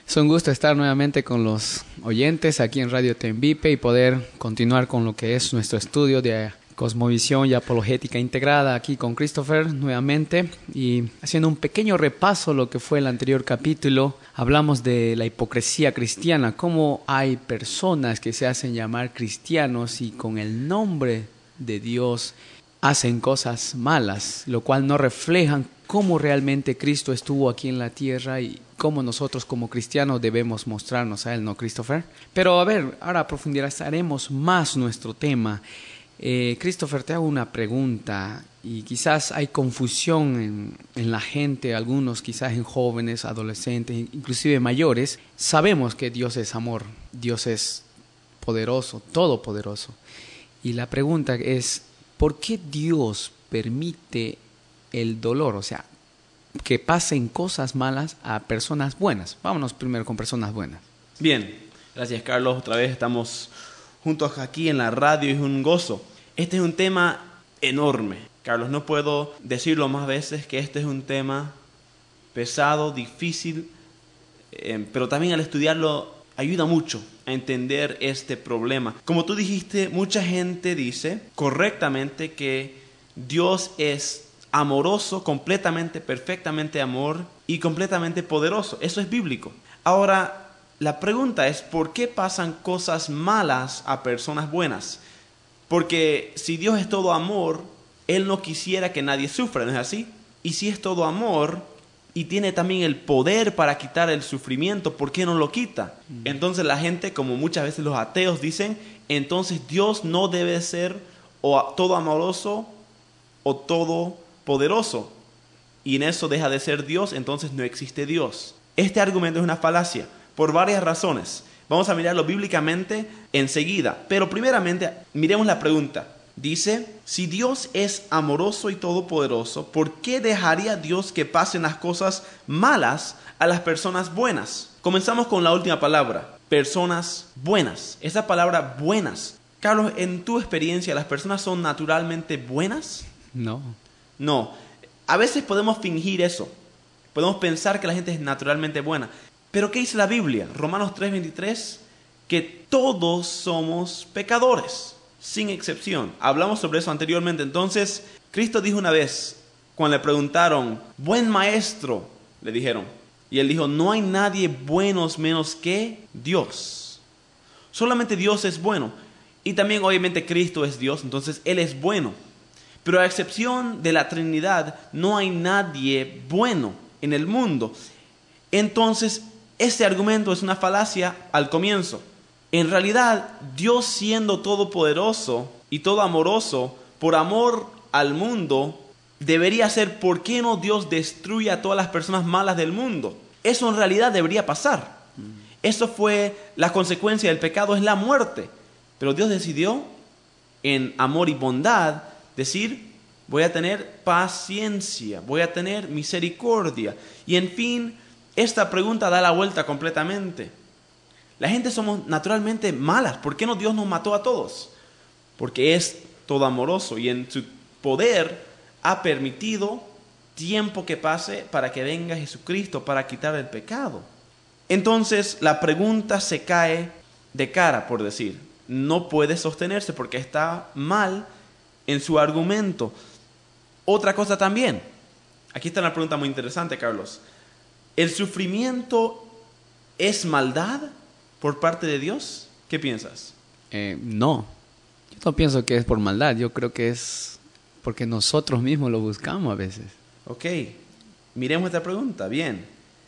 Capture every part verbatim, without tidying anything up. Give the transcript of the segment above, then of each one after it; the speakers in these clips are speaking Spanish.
Es un gusto estar nuevamente con los oyentes aquí en Radio Tembipe y poder continuar con lo que es nuestro estudio de Cosmovisión y Apologética Integrada aquí con Christopher nuevamente, y haciendo un pequeño repaso lo que fue el anterior capítulo. Hablamos de la hipocresía cristiana, cómo hay personas que se hacen llamar cristianos y con el nombre de Dios hacen cosas malas, lo cual no reflejan cómo realmente Cristo estuvo aquí en la tierra y cómo nosotros como cristianos debemos mostrarnos a Él, ¿no, Christopher? Pero a ver, ahora profundizaremos más nuestro tema. Eh, Christopher, te hago una pregunta, y quizás hay confusión en, en la gente, algunos quizás en jóvenes, adolescentes, inclusive mayores. Sabemos que Dios es amor, Dios es poderoso, todopoderoso. Y la pregunta es, ¿por qué Dios permite el dolor? O sea, que pasen cosas malas a personas buenas. Vámonos primero con personas buenas. Bien, gracias Carlos. Otra vez estamos juntos aquí en la radio y es un gozo. Este es un tema enorme. Carlos, no puedo decirlo más veces que este es un tema pesado, difícil, eh, pero también al estudiarlo ayuda mucho a entender este problema. Como tú dijiste, mucha gente dice correctamente que Dios es amoroso, completamente, perfectamente amor y completamente poderoso. Eso es bíblico. Ahora, la pregunta es, ¿por qué pasan cosas malas a personas buenas? Porque si Dios es todo amor, Él no quisiera que nadie sufra, ¿no es así? Y si es todo amor y tiene también el poder para quitar el sufrimiento, ¿por qué no lo quita? Mm. Entonces la gente, como muchas veces los ateos dicen, entonces Dios no debe ser o todo amoroso o todo poderoso, y en eso deja de ser Dios, entonces no existe Dios. Este argumento es una falacia por varias razones. Vamos a mirarlo bíblicamente enseguida, pero primeramente miremos la pregunta. Dice, si Dios es amoroso y todopoderoso, ¿por qué dejaría Dios que pasen las cosas malas a las personas buenas? Comenzamos con la última palabra, personas buenas. Esa palabra buenas. Carlos, en tu experiencia, ¿las personas son naturalmente buenas? No. No, a veces podemos fingir eso, podemos pensar que la gente es naturalmente buena, pero ¿qué dice la Biblia? Romanos tres veintitrés, que todos somos pecadores, sin excepción. Hablamos sobre eso anteriormente. Entonces, Cristo dijo una vez, cuando le preguntaron, buen maestro, le dijeron, y él dijo, no hay nadie bueno menos que Dios. Solamente Dios es bueno, y también obviamente Cristo es Dios, entonces Él es bueno. Pero a excepción de la Trinidad, no hay nadie bueno en el mundo. Entonces, este argumento es una falacia al comienzo. En realidad, Dios siendo todopoderoso y todo amoroso, por amor al mundo, debería ser, ¿por qué no Dios destruye a todas las personas malas del mundo? Eso en realidad debería pasar. Eso fue la consecuencia del pecado, es la muerte. Pero Dios decidió, en amor y bondad, decir, voy a tener paciencia, voy a tener misericordia. Y en fin, esta pregunta da la vuelta completamente. La gente somos naturalmente malas. ¿Por qué no Dios nos mató a todos? Porque es todo amoroso y en su poder ha permitido tiempo que pase para que venga Jesucristo para quitar el pecado. Entonces la pregunta se cae de cara, por decir. No puede sostenerse porque está mal en su argumento. Otra cosa también. Aquí está una pregunta muy interesante, Carlos. ¿El sufrimiento es maldad por parte de Dios? ¿Qué piensas? Eh, no. Yo no pienso que es por maldad. Yo creo que es porque nosotros mismos lo buscamos a veces. Ok. Miremos esta pregunta. Bien.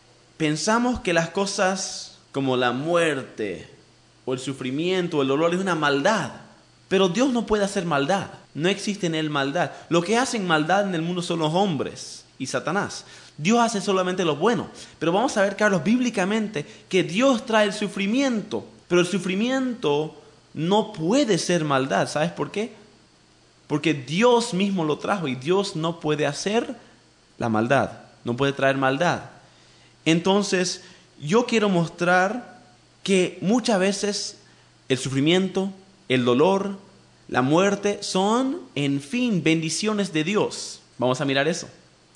Pensamos que las cosas como la muerte o el sufrimiento o el dolor es una maldad. Pero Dios no puede hacer maldad. No existe en Él maldad. Lo que hacen maldad en el mundo son los hombres y Satanás. Dios hace solamente lo bueno. Pero vamos a ver, Carlos, bíblicamente que Dios trae el sufrimiento. Pero el sufrimiento no puede ser maldad. ¿Sabes por qué? Porque Dios mismo lo trajo y Dios no puede hacer la maldad. No puede traer maldad. Entonces, yo quiero mostrar que muchas veces el sufrimiento, el dolor, la muerte son, en fin, bendiciones de Dios. Vamos a mirar eso.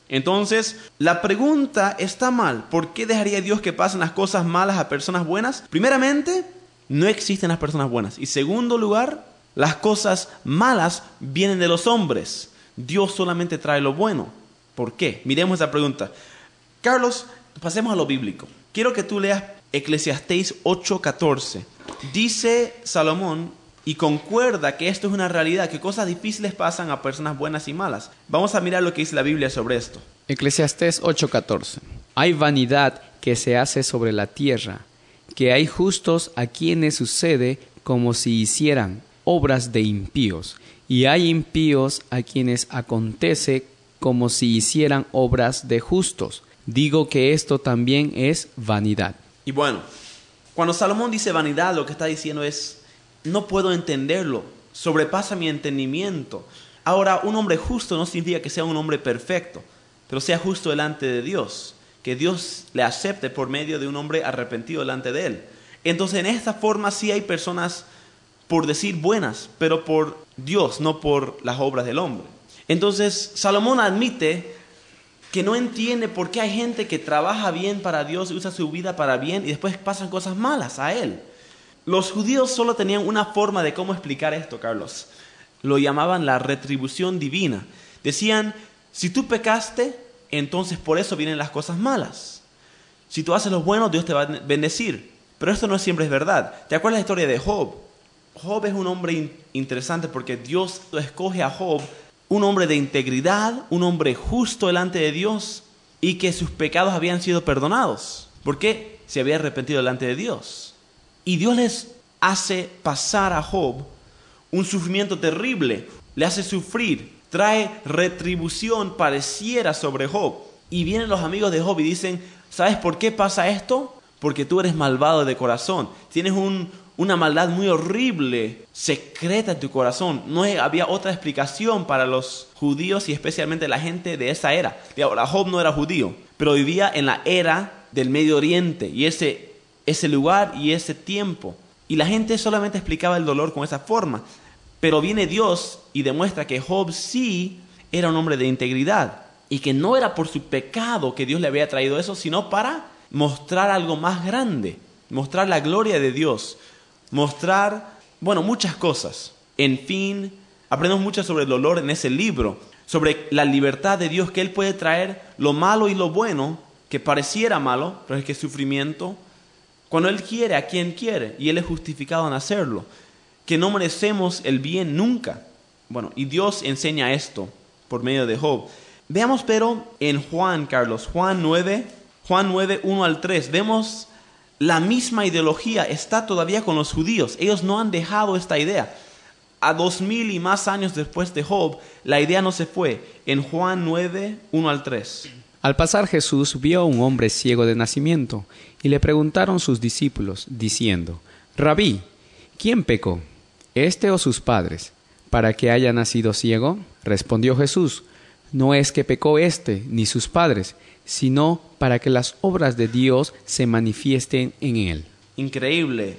Entonces, la pregunta está mal. ¿Por qué dejaría Dios que pasen las cosas malas a personas buenas? Primeramente, no existen las personas buenas. Y segundo lugar, las cosas malas vienen de los hombres. Dios solamente trae lo bueno. ¿Por qué? Miremos esa pregunta. Carlos, pasemos a lo bíblico. Quiero que tú leas Eclesiastés ocho catorce. Dice Salomón, y concuerda que esto es una realidad, que cosas difíciles pasan a personas buenas y malas. Vamos a mirar lo que dice la Biblia sobre esto. Eclesiastés ocho catorce. Hay vanidad que se hace sobre la tierra, que hay justos a quienes sucede como si hicieran obras de impíos, y hay impíos a quienes acontece como si hicieran obras de justos. Digo que esto también es vanidad. Y bueno, cuando Salomón dice vanidad, lo que está diciendo es, no puedo entenderlo, sobrepasa mi entendimiento. Ahora, un hombre justo no significa que sea un hombre perfecto, pero sea justo delante de Dios, que Dios le acepte por medio de un hombre arrepentido delante de él. Entonces, en esta forma sí hay personas, por decir buenas, pero por Dios, no por las obras del hombre. Entonces, Salomón admite que no entiende por qué hay gente que trabaja bien para Dios, usa su vida para bien y después pasan cosas malas a él. Los judíos solo tenían una forma de cómo explicar esto, Carlos. Lo llamaban la retribución divina. Decían, si tú pecaste, entonces por eso vienen las cosas malas. Si tú haces lo bueno, Dios te va a bendecir. Pero esto no siempre es verdad. ¿Te acuerdas la historia de Job? Job es un hombre in- interesante porque Dios escoge a Job, un hombre de integridad, un hombre justo delante de Dios y que sus pecados habían sido perdonados. ¿Por qué? Se había arrepentido delante de Dios. Y Dios les hace pasar a Job un sufrimiento terrible, le hace sufrir, trae retribución pareciera sobre Job. Y vienen los amigos de Job y dicen, ¿sabes por qué pasa esto? Porque tú eres malvado de corazón, tienes un, una maldad muy horrible, secreta en tu corazón. No había otra explicación para los judíos y especialmente la gente de esa era. Y ahora, Job no era judío, pero vivía en la era del Medio Oriente y ese ese lugar y ese tiempo. Y la gente solamente explicaba el dolor con esa forma. Pero viene Dios y demuestra que Job sí era un hombre de integridad. Y que no era por su pecado que Dios le había traído eso, sino para mostrar algo más grande. Mostrar la gloria de Dios. Mostrar, bueno, muchas cosas. En fin, aprendemos mucho sobre el dolor en ese libro. Sobre la libertad de Dios, que Él puede traer lo malo y lo bueno, que pareciera malo, pero es que es sufrimiento. Cuando Él quiere, a quien quiere, y Él es justificado en hacerlo, que no merecemos el bien nunca. Bueno, y Dios enseña esto por medio de Job. Veamos pero en Juan, Carlos, Juan nueve, Juan nueve, uno al tres, vemos la misma ideología, está todavía con los judíos. Ellos no han dejado esta idea. A dos mil y más años después de Job, la idea no se fue. En Juan nueve, uno al tres. Al pasar Jesús vio a un hombre ciego de nacimiento, y le preguntaron sus discípulos, diciendo, Rabí, ¿quién pecó, éste o sus padres, para que haya nacido ciego? Respondió Jesús, no es que pecó éste ni sus padres, sino para que las obras de Dios se manifiesten en él. Increíble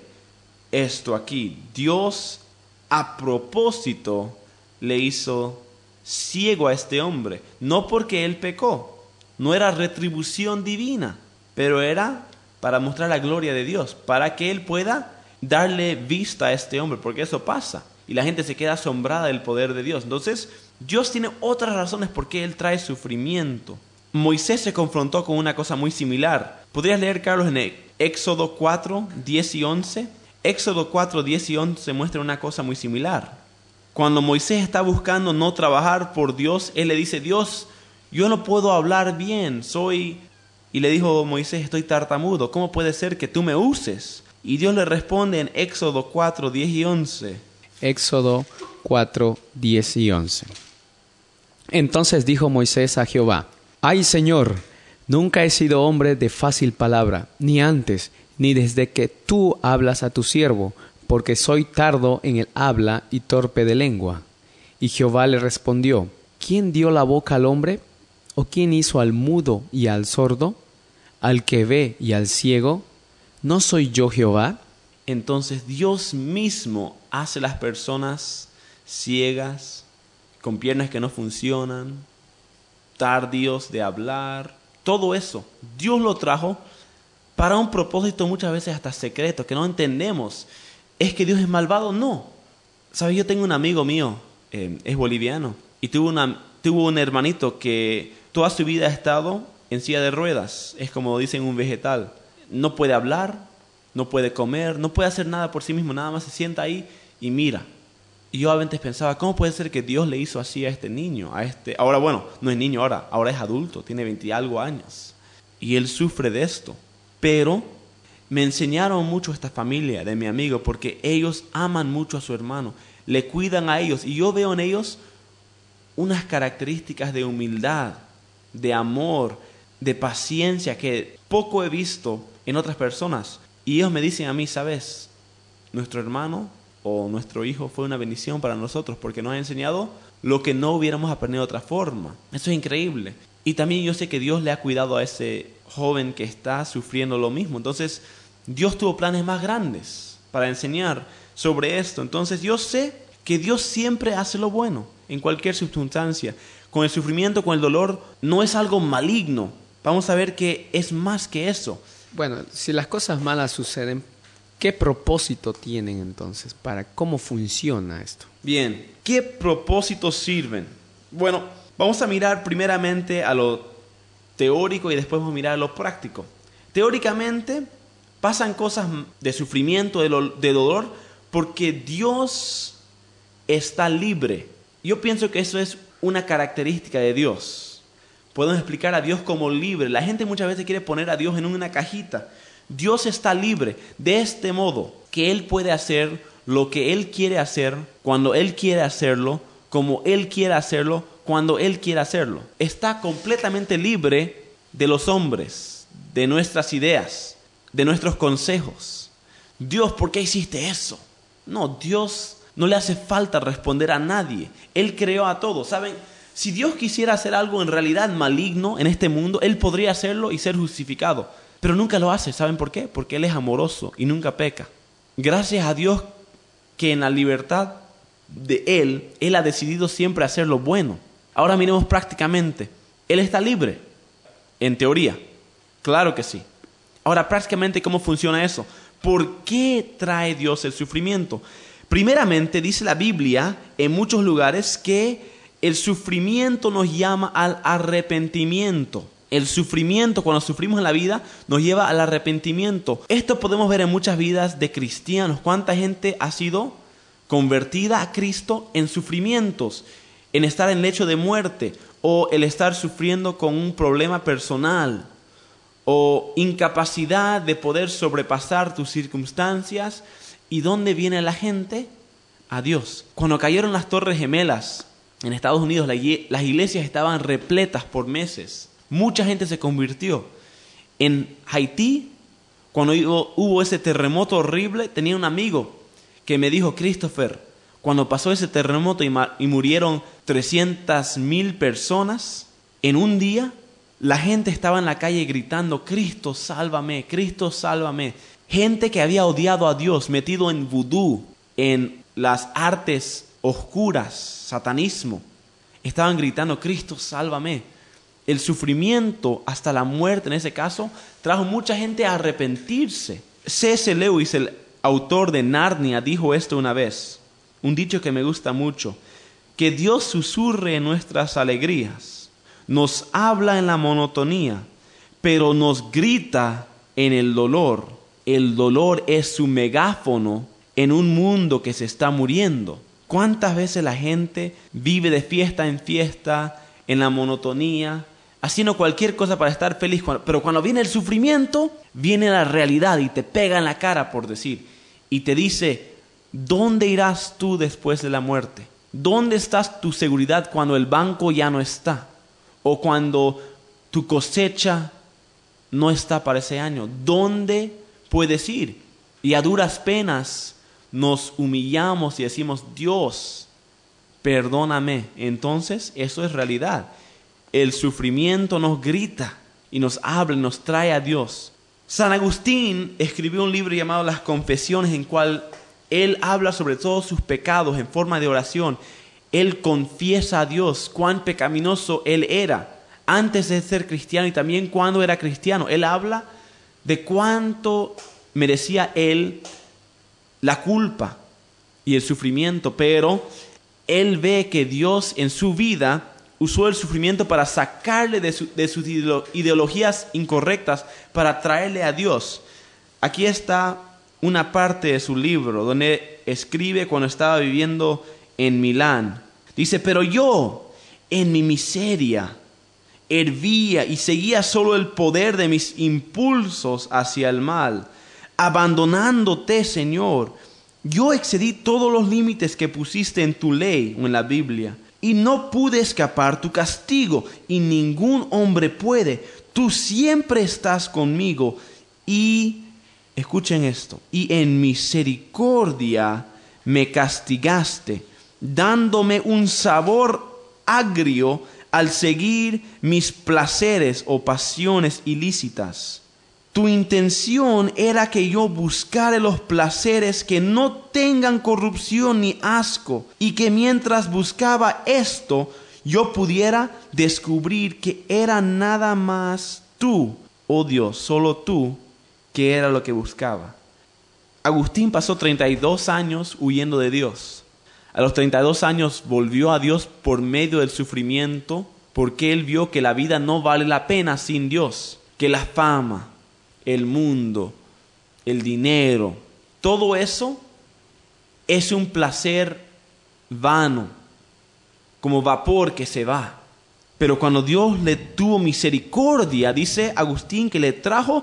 esto aquí. Dios a propósito le hizo ciego a este hombre, no porque él pecó. No era retribución divina, pero era para mostrar la gloria de Dios, para que Él pueda darle vista a este hombre, porque eso pasa. Y la gente se queda asombrada del poder de Dios. Entonces, Dios tiene otras razones por qué Él trae sufrimiento. Moisés se confrontó con una cosa muy similar. ¿Podrías leer, Carlos, en Éxodo cuatro, diez y once? Éxodo cuatro, diez y once muestra una cosa muy similar. Cuando Moisés está buscando no trabajar por Dios, él le dice, Dios, yo no puedo hablar bien, soy... Y le dijo Moisés, estoy tartamudo, ¿cómo puede ser que tú me uses? Y Dios le responde en Éxodo cuatro, diez y once. Éxodo cuatro, diez y once. Entonces dijo Moisés a Jehová, ¡ay, Señor! Nunca he sido hombre de fácil palabra, ni antes, ni desde que tú hablas a tu siervo, porque soy tardo en el habla y torpe de lengua. Y Jehová le respondió, ¿quién dio la boca al hombre? ¿O quién hizo al mudo y al sordo? ¿Al que ve y al ciego? ¿No soy yo Jehová? Entonces Dios mismo hace las personas ciegas, con piernas que no funcionan, tardíos de hablar, todo eso, Dios lo trajo para un propósito muchas veces hasta secreto, que no entendemos. ¿Es que Dios es malvado? No. ¿Sabes? Yo tengo un amigo mío, eh, es boliviano, y tuvo, una, tuvo un hermanito que toda su vida ha estado en silla de ruedas. Es como dicen un vegetal. No puede hablar, no puede comer, no puede hacer nada por sí mismo, nada más se sienta ahí y mira. Y yo a veces pensaba, ¿cómo puede ser que Dios le hizo así a este niño? A este, ahora bueno, no es niño ahora, ahora es adulto, tiene veinte y algo años. Y él sufre de esto. Pero me enseñaron mucho esta familia de mi amigo porque ellos aman mucho a su hermano, le cuidan a ellos. Y yo veo en ellos unas características de humildad, de amor, de paciencia que poco he visto en otras personas. Y ellos me dicen a mí, ¿sabes? Nuestro hermano o nuestro hijo fue una bendición para nosotros porque nos ha enseñado lo que no hubiéramos aprendido de otra forma. Eso es increíble. Y también yo sé que Dios le ha cuidado a ese joven que está sufriendo lo mismo. Entonces, Dios tuvo planes más grandes para enseñar sobre esto. Entonces, yo sé que Dios siempre hace lo bueno en cualquier circunstancia. Con el sufrimiento, con el dolor, no es algo maligno. Vamos a ver que es más que eso. Bueno, si las cosas malas suceden, ¿qué propósito tienen entonces? ¿Para cómo funciona esto? Bien, ¿qué propósitos sirven? Bueno, vamos a mirar primeramente a lo teórico y después vamos a mirar a lo práctico. Teóricamente, pasan cosas de sufrimiento, de, lo, de dolor, porque Dios está libre. Yo pienso que eso es una característica de Dios. Podemos explicar a Dios como libre. La gente muchas veces quiere poner a Dios en una cajita. Dios está libre de este modo, que Él puede hacer lo que Él quiere hacer, cuando Él quiere hacerlo, como Él quiere hacerlo, cuando Él quiere hacerlo. Está completamente libre de los hombres, de nuestras ideas, de nuestros consejos. Dios, ¿por qué hiciste eso? No, Dios no le hace falta responder a nadie. Él creó a todos. ¿Saben? Si Dios quisiera hacer algo en realidad maligno en este mundo, Él podría hacerlo y ser justificado. Pero nunca lo hace. ¿Saben por qué? Porque Él es amoroso y nunca peca. Gracias a Dios que en la libertad de Él, Él ha decidido siempre hacer lo bueno. Ahora miremos prácticamente. Él está libre. En teoría. Claro que sí. Ahora prácticamente, ¿cómo funciona eso? ¿Por qué trae Dios el sufrimiento? Primeramente, dice la Biblia en muchos lugares que el sufrimiento nos llama al arrepentimiento. El sufrimiento, cuando sufrimos en la vida, nos lleva al arrepentimiento. Esto podemos ver en muchas vidas de cristianos. ¿Cuánta gente ha sido convertida a Cristo en sufrimientos? En estar en lecho de muerte, o el estar sufriendo con un problema personal, o incapacidad de poder sobrepasar tus circunstancias. ¿Y dónde viene la gente? A Dios. Cuando cayeron las Torres Gemelas en Estados Unidos, las iglesias estaban repletas por meses. Mucha gente se convirtió. En Haití, cuando hubo ese terremoto horrible, tenía un amigo que me dijo, Christopher, cuando pasó ese terremoto y, y murieron trescientas mil personas, en un día la gente estaba en la calle gritando, Cristo, sálvame, Cristo, sálvame. Gente que había odiado a Dios, metido en vudú, en las artes oscuras, satanismo, estaban gritando, Cristo, sálvame. El sufrimiento hasta la muerte en ese caso trajo mucha gente a arrepentirse. C S Lewis, el autor de Narnia, dijo esto una vez, un dicho que me gusta mucho, que Dios susurre en nuestras alegrías, nos habla en la monotonía, pero nos grita en el dolor. El dolor es su megáfono en un mundo que se está muriendo. ¿Cuántas veces la gente vive de fiesta en fiesta, en la monotonía, haciendo cualquier cosa para estar feliz? Pero cuando viene el sufrimiento, viene la realidad y te pega en la cara, por decir, y te dice, ¿dónde irás tú después de la muerte? ¿Dónde está tu seguridad cuando el banco ya no está? O cuando tu cosecha no está para ese año. ¿Dónde puedes ir? Y a duras penas nos humillamos y decimos, Dios, perdóname. Entonces, eso es realidad. El sufrimiento nos grita y nos habla y nos trae a Dios. San Agustín escribió un libro llamado Las Confesiones, en cual él habla sobre todos sus pecados en forma de oración. Él confiesa a Dios cuán pecaminoso él era antes de ser cristiano y también cuando era cristiano. Él habla de cuánto merecía él la culpa y el sufrimiento, pero él ve que Dios en su vida usó el sufrimiento para sacarle de, su, de sus ideologías incorrectas, para traerle a Dios. Aquí está una parte de su libro donde escribe cuando estaba viviendo en Milán. Dice, pero yo en mi miseria hervía y seguía solo el poder de mis impulsos hacia el mal. Abandonándote, Señor, yo excedí todos los límites que pusiste en tu ley o en la Biblia, y no pude escapar tu castigo, y ningún hombre puede. Tú siempre estás conmigo, y, escuchen esto, y en misericordia me castigaste, dándome un sabor agrio al seguir mis placeres o pasiones ilícitas. Tu intención era que yo buscara los placeres que no tengan corrupción ni asco, y que mientras buscaba esto, yo pudiera descubrir que era nada más tú, oh Dios, solo tú, que era lo que buscaba. Agustín pasó treinta y dos años huyendo de Dios. A los treinta y dos años volvió a Dios por medio del sufrimiento, porque él vio que la vida no vale la pena sin Dios, que la fama, el mundo, el dinero, todo eso es un placer vano, como vapor que se va. Pero cuando Dios le tuvo misericordia, dice Agustín que le trajo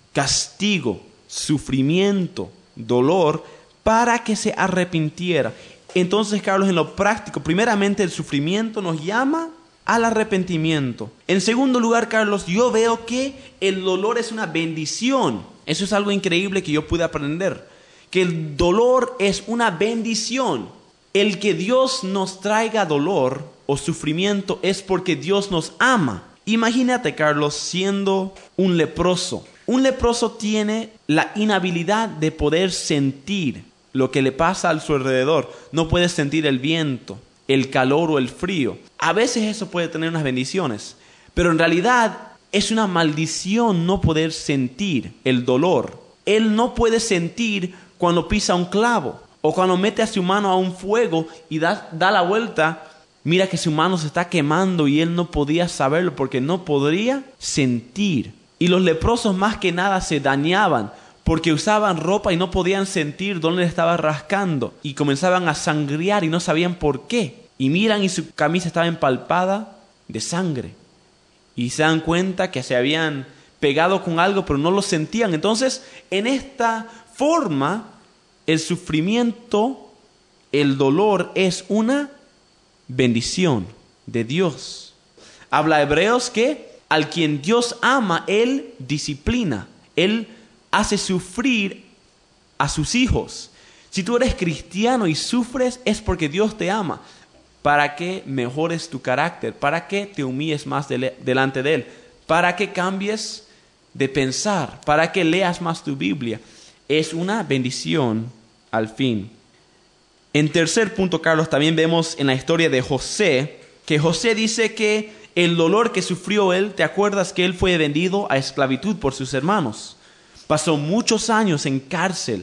castigo, sufrimiento, dolor, para que se arrepintiera. Entonces, Carlos, en lo práctico, primeramente el sufrimiento nos llama al arrepentimiento. En segundo lugar, Carlos, yo veo que el dolor es una bendición. Eso es algo increíble que yo pude aprender. Que el dolor es una bendición. El que Dios nos traiga dolor o sufrimiento es porque Dios nos ama. Imagínate, Carlos, siendo un leproso. Un leproso tiene la inhabilidad de poder sentir lo que le pasa a su alrededor. No puede sentir el viento, el calor o el frío. A veces eso puede tener unas bendiciones, pero en realidad es una maldición no poder sentir el dolor. Él no puede sentir cuando pisa un clavo o cuando mete a su mano a un fuego y da, da la vuelta. Mira que su mano se está quemando y él no podía saberlo porque no podría sentir. Y los leprosos más que nada se dañaban porque usaban ropa y no podían sentir dónde le estaba rascando. Y comenzaban a sangrear y no sabían por qué. Y miran y su camisa estaba empalpada de sangre. Y se dan cuenta que se habían pegado con algo, pero no lo sentían. Entonces, en esta forma, el sufrimiento, el dolor es una bendición de Dios. Habla Hebreos que al quien Dios ama, Él disciplina. Él hace sufrir a sus hijos. Si tú eres cristiano y sufres, es porque Dios te ama. Para que mejores tu carácter, para que te humilles más de delante de Él, para que cambies de pensar, para que leas más tu Biblia. Es una bendición al fin. En tercer punto, Carlos, también vemos en la historia de José, que José dice que el dolor que sufrió él, ¿te acuerdas que él fue vendido a esclavitud por sus hermanos? Pasó muchos años en cárcel,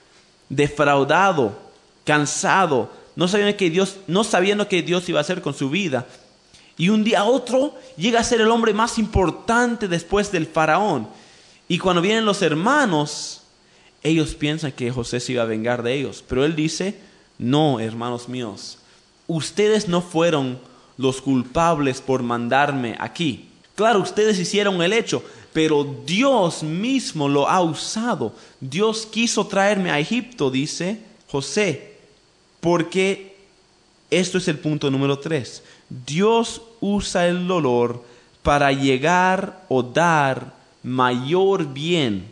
defraudado, cansado, no sabiendo que Dios, no sabiendo qué Dios iba a hacer con su vida. Y un día a otro llega a ser el hombre más importante después del faraón. Y cuando vienen los hermanos, ellos piensan que José se iba a vengar de ellos. Pero él dice, no, hermanos míos, ustedes no fueron los culpables por mandarme aquí. Claro, ustedes hicieron el hecho, pero Dios mismo lo ha usado. Dios quiso traerme a Egipto, dice José, porque esto es el punto número tres. Dios usa el dolor para llegar o dar mayor bien.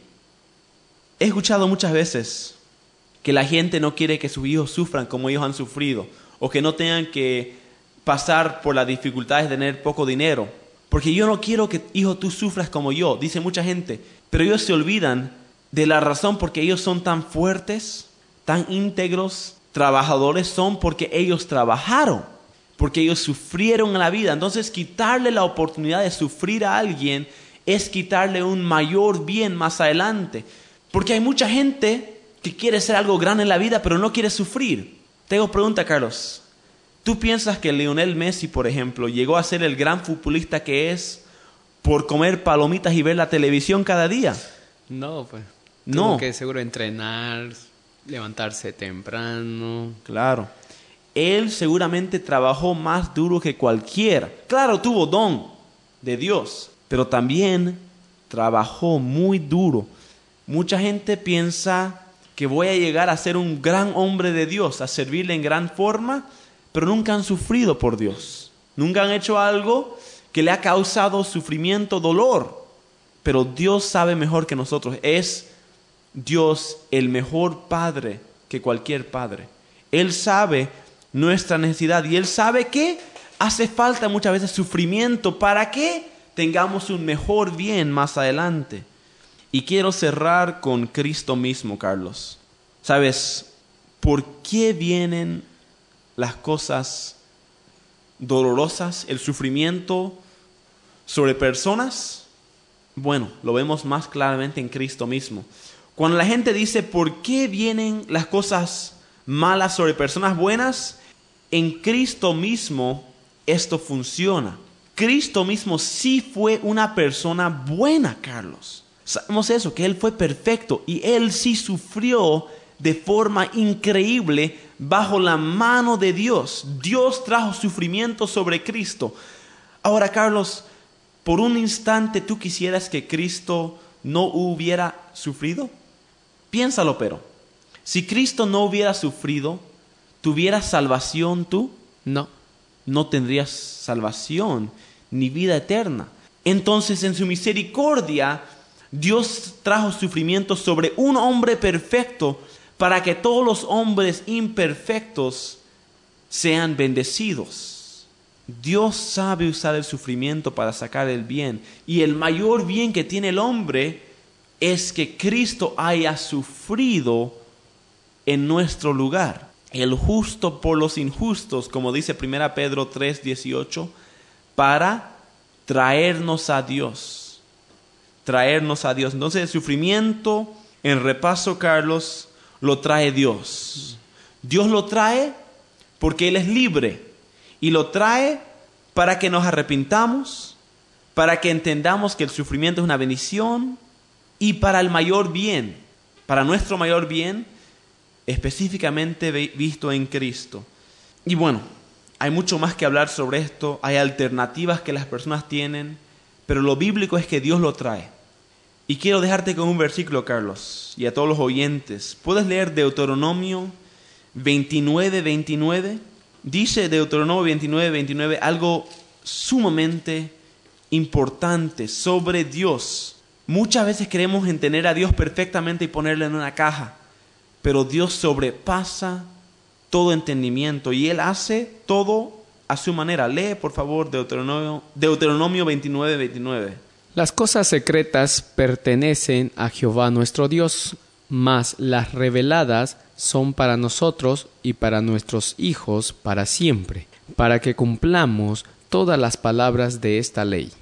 He escuchado muchas veces que la gente no quiere que sus hijos sufran como ellos han sufrido, o que no tengan que pasar por las dificultades de tener poco dinero, porque yo no quiero que, hijo, tú sufras como yo, dice mucha gente. Pero ellos se olvidan de la razón porque ellos son tan fuertes, tan íntegros, trabajadores, son porque ellos trabajaron, porque ellos sufrieron en la vida. Entonces, quitarle la oportunidad de sufrir a alguien es quitarle un mayor bien más adelante. Porque hay mucha gente que quiere hacer algo grande en la vida, pero no quiere sufrir. Te hago pregunta, Carlos. ¿Tú piensas que Lionel Messi, por ejemplo, llegó a ser el gran futbolista que es por comer palomitas y ver la televisión cada día? No, pues. No. Tuvo que seguro entrenar, levantarse temprano. Claro. Él seguramente trabajó más duro que cualquiera. Claro, tuvo don de Dios, pero también trabajó muy duro. Mucha gente piensa que voy a llegar a ser un gran hombre de Dios, a servirle en gran forma, pero nunca han sufrido por Dios. Nunca han hecho algo que le ha causado sufrimiento, dolor. Pero Dios sabe mejor que nosotros. Es Dios el mejor padre que cualquier padre. Él sabe nuestra necesidad y Él sabe que hace falta muchas veces sufrimiento para que tengamos un mejor bien más adelante. Y quiero cerrar con Cristo mismo, Carlos. ¿Sabes por qué vienen las cosas dolorosas, el sufrimiento sobre personas? Bueno, lo vemos más claramente en Cristo mismo. Cuando la gente dice ¿por qué vienen las cosas malas sobre personas buenas? En Cristo mismo esto funciona. Cristo mismo sí fue una persona buena, Carlos. Sabemos eso, que Él fue perfecto y Él sí sufrió de forma increíble bajo la mano de Dios. Dios trajo sufrimiento sobre Cristo. Ahora, Carlos, por un instante tú quisieras que Cristo no hubiera sufrido. Piénsalo, pero si Cristo no hubiera sufrido, ¿tuvieras salvación tú? No. No tendrías salvación ni vida eterna. Entonces, en su misericordia, Dios trajo sufrimiento sobre un hombre perfecto para que todos los hombres imperfectos sean bendecidos. Dios sabe usar el sufrimiento para sacar el bien. Y el mayor bien que tiene el hombre es que Cristo haya sufrido en nuestro lugar. El justo por los injustos, como dice primera Pedro tres dieciocho, para traernos a Dios. Traernos a Dios. Entonces el sufrimiento, en repaso, Carlos, lo trae Dios. Dios lo trae porque Él es libre. Y lo trae para que nos arrepintamos, para que entendamos que el sufrimiento es una bendición y para el mayor bien, para nuestro mayor bien, específicamente visto en Cristo. Y bueno, hay mucho más que hablar sobre esto, hay alternativas que las personas tienen, pero lo bíblico es que Dios lo trae. Y quiero dejarte con un versículo, Carlos, y a todos los oyentes. ¿Puedes leer Deuteronomio veintinueve veintinueve? Dice Deuteronomio veintinueve veintinueve algo sumamente importante sobre Dios. Muchas veces queremos entender a Dios perfectamente y ponerle en una caja, pero Dios sobrepasa todo entendimiento y Él hace todo a su manera. Lee, por favor, Deuteronomio, Deuteronomio veintinueve veintinueve. Las cosas secretas pertenecen a Jehová nuestro Dios, mas las reveladas son para nosotros y para nuestros hijos para siempre, para que cumplamos todas las palabras de esta ley.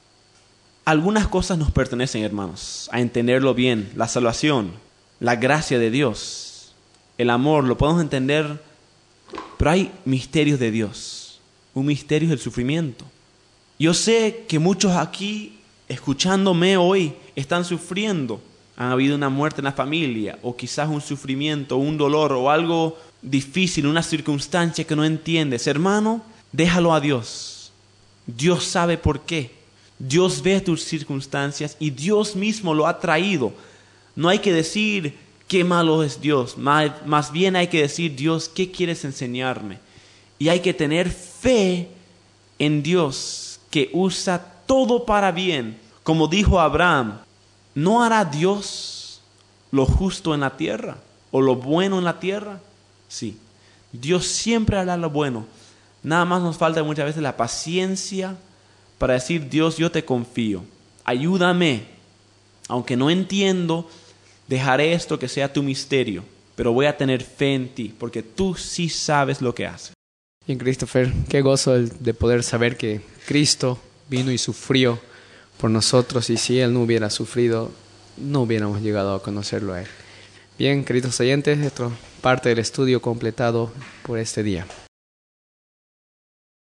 Algunas cosas nos pertenecen, hermanos, a entenderlo bien. La salvación, la gracia de Dios, el amor, lo podemos entender, pero hay misterios de Dios. Un misterio es el sufrimiento. Yo sé que muchos aquí, escuchándome hoy, están sufriendo. Han habido una muerte en la familia, o quizás un sufrimiento, un dolor, o algo difícil, una circunstancia que no entiendes. Hermano, déjalo a Dios. Dios sabe por qué. Dios ve tus circunstancias y Dios mismo lo ha traído. No hay que decir qué malo es Dios, más, más bien hay que decir, Dios, ¿qué quieres enseñarme? Y hay que tener fe en Dios, que usa todo para bien. Como dijo Abraham, ¿no hará Dios lo justo en la tierra o lo bueno en la tierra? Sí, Dios siempre hará lo bueno. Nada más nos falta muchas veces la paciencia para decir, Dios, yo te confío, ayúdame, aunque no entiendo, dejaré esto que sea tu misterio, pero voy a tener fe en ti, porque tú sí sabes lo que haces. Bien, Christopher, qué gozo el de poder saber que Cristo vino y sufrió por nosotros, y si Él no hubiera sufrido, no hubiéramos llegado a conocerlo a Él. Bien, queridos oyentes, esto es parte del estudio completado por este día.